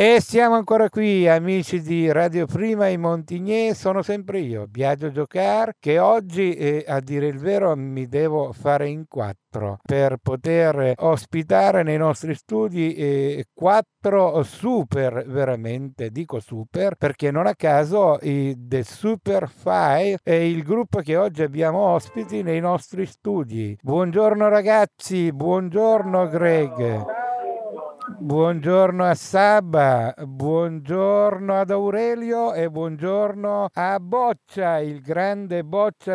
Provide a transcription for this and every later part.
E siamo ancora qui, amici di Radio Prima in Montigné. Sono sempre io, Biagio Giocar, che oggi, a dire il vero, mi devo fare in quattro per poter ospitare nei nostri studi quattro super, veramente dico super, perché non a caso i The Super Five è il gruppo che oggi abbiamo ospiti nei nostri studi. Buongiorno ragazzi, buongiorno Greg. Buongiorno a Saba, buongiorno ad Aurelio e buongiorno a Boccia, il grande Boccia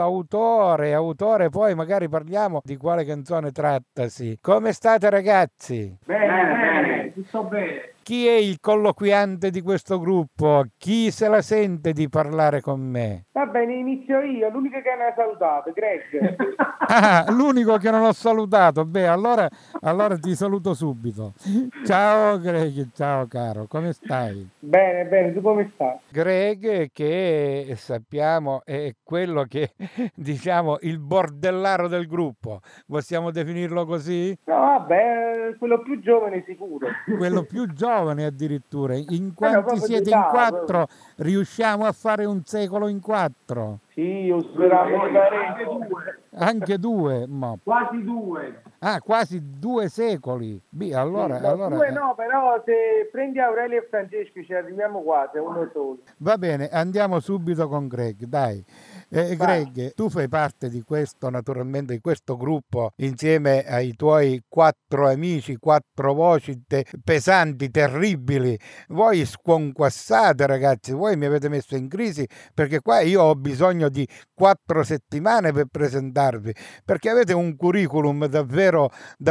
autore, poi magari parliamo di quale canzone trattasi. Come state ragazzi? Bene, tutto bene. Chi è il colloquiante di questo gruppo? Chi se la sente di parlare con me? Va bene, inizio io, l'unico che mi ha salutato, Greg. Ah, l'unico che non ho salutato. Beh, allora ti saluto subito. Ciao Greg, ciao caro, come stai? Bene, tu come stai? Greg, che sappiamo è quello che diciamo il bordellaro del gruppo, possiamo definirlo così? No, vabbè, quello più giovane sicuro. Quello più giovane addirittura. In quanti proprio siete d'età, in quattro? Riusciamo a fare un secolo in quattro? Sì, io speravo di fare Anche due, ma quasi due. ah, quasi 2 secoli. Allora, Sì, no, due no, però se prendi Aurelio e Francesco ci arriviamo quasi, a uno solo. va bene, andiamo subito con Greg, dai. Greg, tu fai parte di questo, naturalmente, di questo gruppo insieme ai tuoi 4 amici, 4 voci pesanti, terribili. Voi sconquassate, ragazzi, voi mi avete messo in crisi perché qua io ho bisogno di 4 settimane per presentarvi, perché avete un curriculum davvero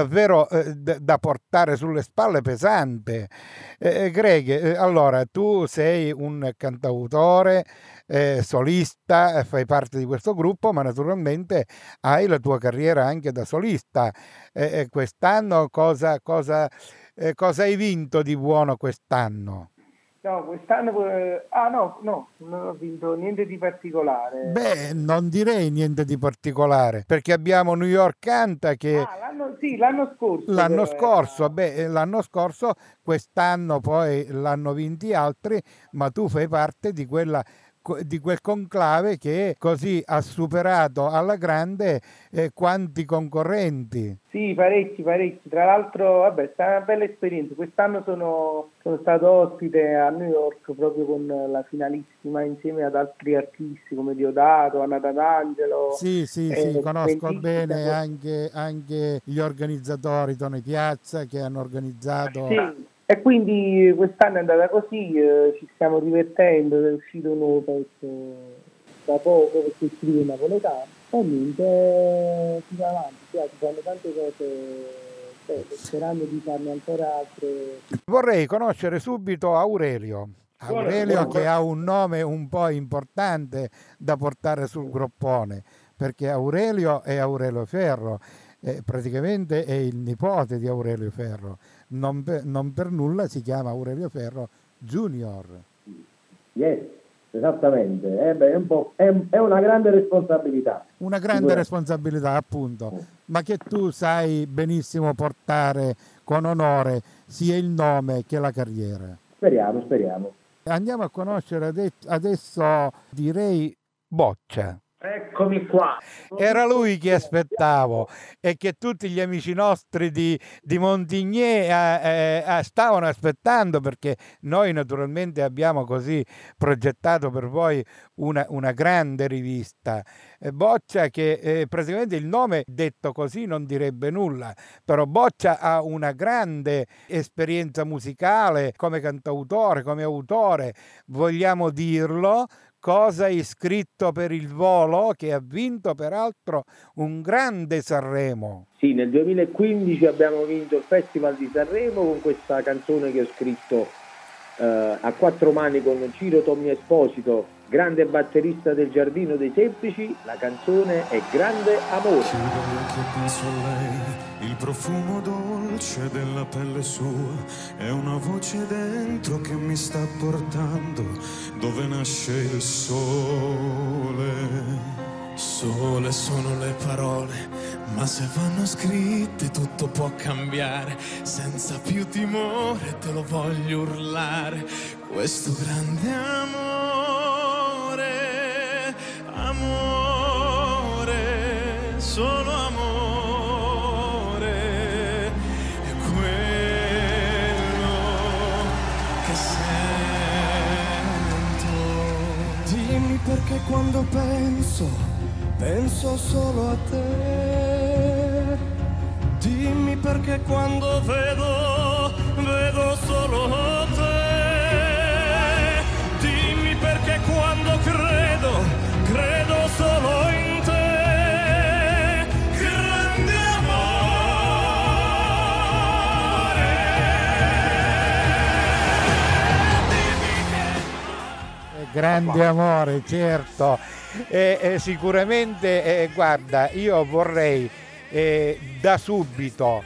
da portare sulle spalle pesante. Greg, allora tu sei un cantautore, solista, fai parte di questo gruppo, ma naturalmente hai la tua carriera anche da solista. Quest'anno cosa hai vinto di buono quest'anno? No, quest'anno no, non ho vinto niente di particolare. Beh, non direi niente di particolare, perché abbiamo New York Canta che l'anno scorso. L'anno scorso, quest'anno poi l'hanno vinti altri, ma tu fai parte di quel conclave che così ha superato alla grande quanti concorrenti. Sì, parecchi. Tra l'altro, vabbè, è stata una bella esperienza. Quest'anno sono stato ospite a New York proprio con la finalissima insieme ad altri artisti come Diodato, Anna D'Angelo. Sì, conosco bene anche gli organizzatori, Tony Piazza, che hanno organizzato. Sì. E quindi quest'anno è andata così, ci stiamo divertendo, è uscito un nuovo pezzo da poco perché scrive napoletano e niente, si va avanti, si fanno tante cose, sperando di farne ancora altre. Vorrei conoscere subito Aurelio che ha un nome un po' importante da portare sul groppone, perché Aurelio è Aurelio Ferro, praticamente è il nipote di Aurelio Ferro. Non per nulla si chiama Aurelio Ferro Junior. Yes, esattamente. È una grande responsabilità. Una grande responsabilità, appunto, ma che tu sai benissimo portare con onore sia il nome che la carriera. Speriamo. Andiamo a conoscere adesso, direi, Boccia. Eccomi qua. Era lui che aspettavo e che tutti gli amici nostri di Montigné stavano aspettando, perché noi naturalmente abbiamo così progettato per voi una grande rivista. Boccia, che praticamente il nome detto così non direbbe nulla, però Boccia ha una grande esperienza musicale come cantautore, come autore, vogliamo dirlo. Cosa hai scritto per il Volo, che ha vinto peraltro un grande Sanremo? Sì, nel 2015 abbiamo vinto il Festival di Sanremo con questa canzone che ho scritto a 4 mani con Ciro Tommy Esposito, grande batterista del Giardino dei Semplici. La canzone è Grande Amore. Chiudo gli occhi e penso a lei, il profumo dolce della pelle sua, è una voce dentro che mi sta portando dove nasce il sole. Sole sono le parole, Ma se vanno scritte tutto può cambiare, senza più timore te lo voglio urlare, questo grande amore, amore, solo amore, è quello che sento. Dimmi perché quando penso solo a te. Dimmi perché quando vedo solo te. Dimmi perché quando credo solo in te. Grande amore. Grande amore, certo. Sicuramente, guarda, io vorrei da subito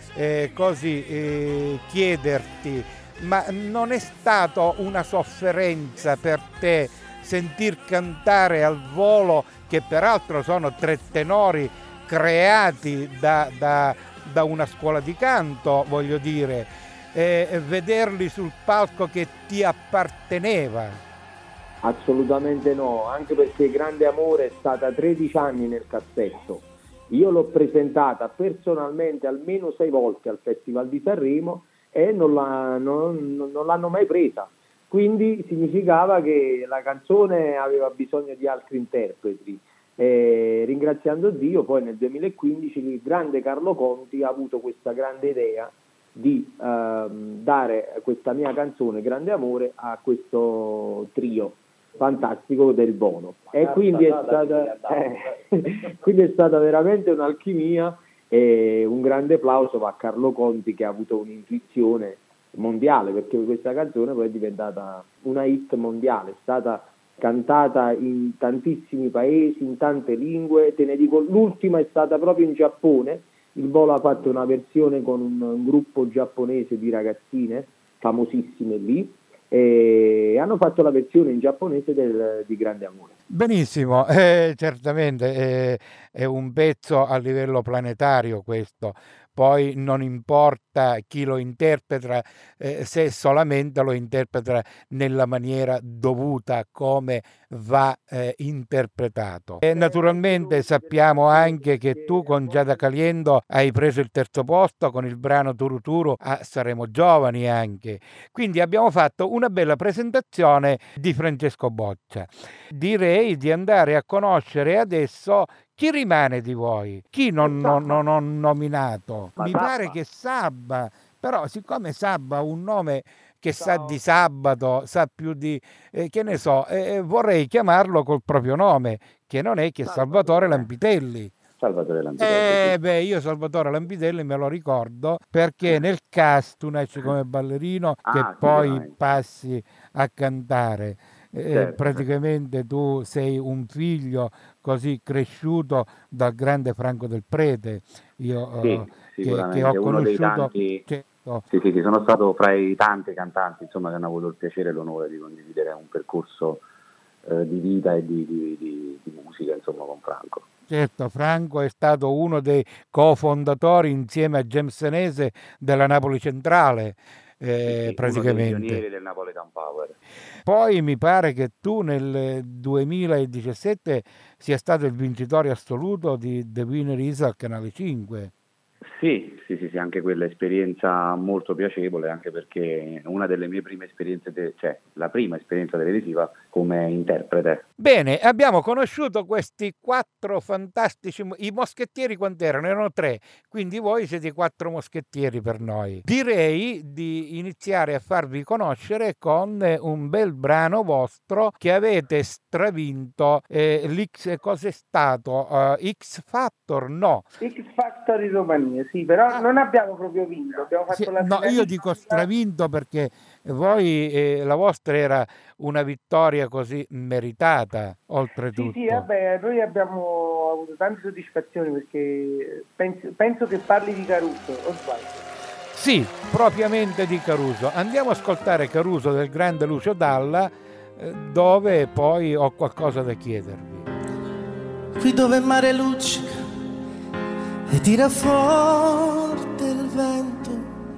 chiederti, ma non è stata una sofferenza per te sentir cantare al volo, che peraltro sono 3 tenori creati da una scuola di canto, voglio dire, vederli sul palco che ti apparteneva? Assolutamente no, anche perché Grande Amore è stata 13 anni nel cassetto. Io l'ho presentata personalmente almeno 6 volte al Festival di Sanremo e non l'hanno mai presa. Quindi significava che la canzone aveva bisogno di altri interpreti. Ringraziando Dio, poi nel 2015 il grande Carlo Conti ha avuto questa grande idea di dare questa mia canzone Grande Amore a questo trio fantastico del Bono, e quindi è stata veramente un'alchimia, e un grande applauso va a Carlo Conti, che ha avuto un'intuizione mondiale, perché questa canzone poi è diventata una hit mondiale, è stata cantata in tantissimi paesi, in tante lingue. Te ne dico, l'ultima è stata proprio in Giappone. Il Volo ha fatto una versione con un gruppo giapponese di ragazzine famosissime lì, e hanno fatto la versione in giapponese di Grande Amore. Benissimo, certamente è un pezzo a livello planetario questo. Poi non importa chi lo interpreta, se solamente lo interpreta nella maniera dovuta, come va interpretato. E naturalmente sappiamo anche che tu con Giada Caliendo hai preso il 3° posto con il brano Turu Turu a Saremo Giovani anche. Quindi abbiamo fatto una bella presentazione di Francesco Boccia. Direi di andare a conoscere adesso chi rimane di voi, chi non ho nominato. Mi pare che Sabba, però siccome Sabba ha un nome che sa di sabato, sa più di, che ne so, vorrei chiamarlo col proprio nome, che non è che Salvatore Lampitelli. Salvatore Lampitelli. Io Salvatore Lampitelli me lo ricordo perché nel cast Tu nasci come ballerino, che poi passi a cantare. Praticamente tu sei un figlio così cresciuto dal grande Franco Del Prete. Io che ho conosciuto, uno dei tanti. Certo. Sì, sono stato fra i tanti cantanti, insomma, che hanno avuto il piacere e l'onore di condividere un percorso di vita e di musica, insomma, con Franco. Certo, Franco è stato uno dei cofondatori insieme a James Senese della Napoli Centrale. Praticamente uno dei pionieri del Napoletan Power. Poi mi pare che tu nel 2017 sia stato il vincitore assoluto di The Winner Is al Canale 5. Sì, anche quella esperienza molto piacevole, anche perché una delle mie prime esperienze, cioè la prima esperienza televisiva come interprete. Bene, abbiamo conosciuto questi 4 fantastici, i moschettieri quant'erano? Erano 3, quindi voi siete 4 moschettieri per noi. Direi di iniziare a farvi conoscere con un bel brano vostro che avete stravinto. Cos'è stato? X Factor? No. X Factor in Romania, sì, però non abbiamo proprio vinto. Abbiamo fatto io dico stravinto perché voi, la vostra era una vittoria così meritata, oltretutto. Sì, vabbè, noi abbiamo avuto tante soddisfazioni, perché penso che parli di Caruso, o sbaglio? Sì, propriamente di Caruso. Andiamo a ascoltare Caruso del grande Lucio Dalla, dove poi ho qualcosa da chiedervi. Qui dove il mare luccica e tira forte il vento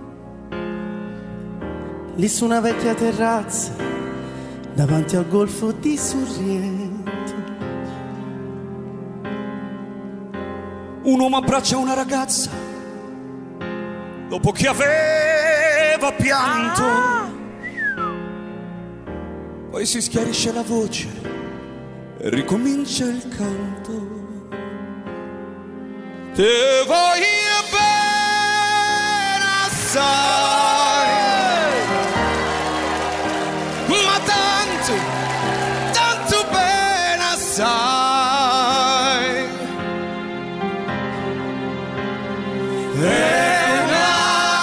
lì su una vecchia terrazza davanti al golfo di Sorrento. Un uomo abbraccia una ragazza dopo che aveva pianto, poi si schiarisce la voce e ricomincia il canto. Te voglio bene assai, ma tanto, tanto bene assai. È una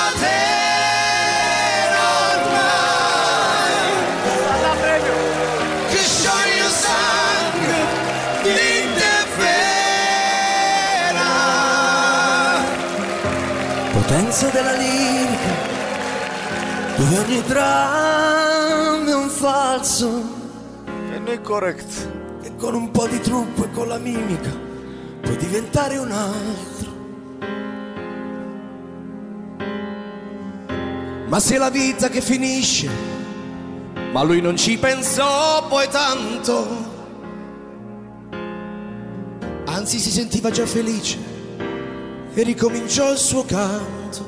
catena ormai che scioglie sangue di te vera. Potenza della lirica, dove ogni dramma è un falso E noi correct. e con un po' di trucco e con la mimica puoi diventare un altro. Ma se la vita che finisce, ma lui non ci pensò poi tanto, anzi si sentiva già felice e ricominciò il suo canto.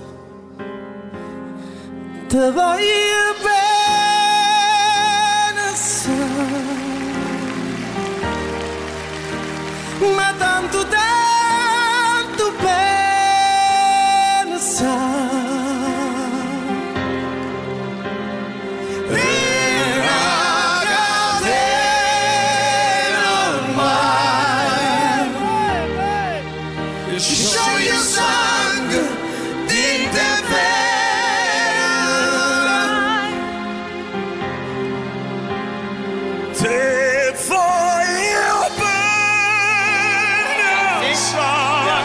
Te voglio bene assai, ma tanto tanto bene assai. Scioglie sangue di te vera. Te voglio bene assai,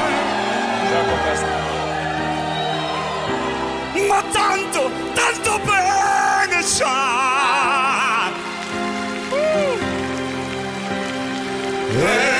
ma tanto, tanto bene assai.